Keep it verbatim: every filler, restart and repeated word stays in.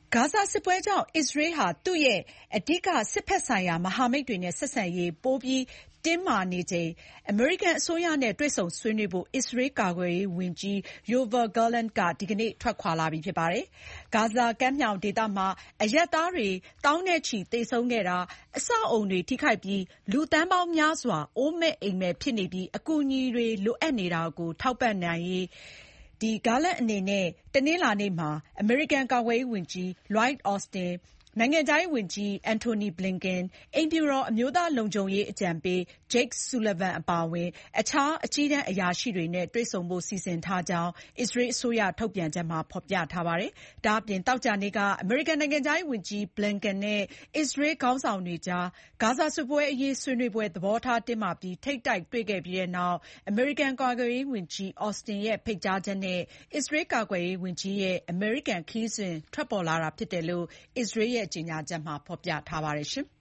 ဂါဇာစစ်ပွဲကြောင့် အစ္စရေးဟာ သူ့ရဲ့အဓိကစစ်ဘက်ဆိုင်ရာမဟာမိတ်တွေနဲ့ဆက်ဆံရေးပိုပြီးတင်းမာနေချိန် အမေရိကန်အစိုးရနဲ့တွေ့ဆုံဆွေးနွေးဖို့ အစ္စရေးကာကွယ်ရေးဝန်ကြီး Yoav Gallant က ဒီကနေ့ ထွက်ခွာလာပြီဖြစ်ပါတယ်။ ဂါဇာကမ်းမြောင်ဒေသမှာ အရပ်သားတွေသောင်းနဲ့ချီသေဆုံးခဲ့တာ၊ အဆောက်အအုံတွေထိခိုက်ပြီး လူသန်းပေါင်းများစွာ အိုးမဲ့အိမ်မဲ့ဖြစ်နေပြီး အကူအညီတွေလိုအပ်နေတာကို ထောက်ပံ့နိုင်ရေး Gallant အနေနဲ့ တနင်္လာနေ့မှာ အမေရိကန်ကာကွယ်ရေးဝန်ကြီး Lloyd Austin ၊ နိုင်ငံခြားရေးဝန်ကြီး Antony Blinken ၊ အိမ်ဖြူတော် အမျိုးသားလုံခြုံရေးအကြံပေး Jake Sullivan အပါအဝင် အခြားအကြီးတန်းအရာရှိတွေနဲ့ တွေ့ဆုံဖို့ စီစဉ်ထားကြောင်း အစ္စရေးအစိုးရထုတ်ပြန်ချက်မှာဖေါ်ပြထားပါတယ်။ ဒါ့အပြင် သောကြာနေ့က အမေရိကန်နိုင်ငံခြားရေးဝန်ကြီး Blinken နဲ့ အစ္စရေးခေါင်းဆောင်တွေကြား ဂါဇာစစ်ပွဲအရေးဆွေးနွေးပွဲ သဘောထားတင်းမာပြီး ထိပ်တိုက်တွေ့ခဲ့ပြီးနောက် အမေရိကန်ကာကွယ်ရေးဝန်ကြီး Austin ရဲ့ ဖိတ်ကြားချက်နဲ့ အစ္စရေးကာကွယ်ရေးဝန်ကြီးရဲ့ အမေရိကန်ခရီးစဉ်ထွက်ပေါ်လာတာဖြစ်တယ်လို့ အစ္စရေးရဲ့ကြေညာချက်မှာဖေါ်ပြထားပါတယ်။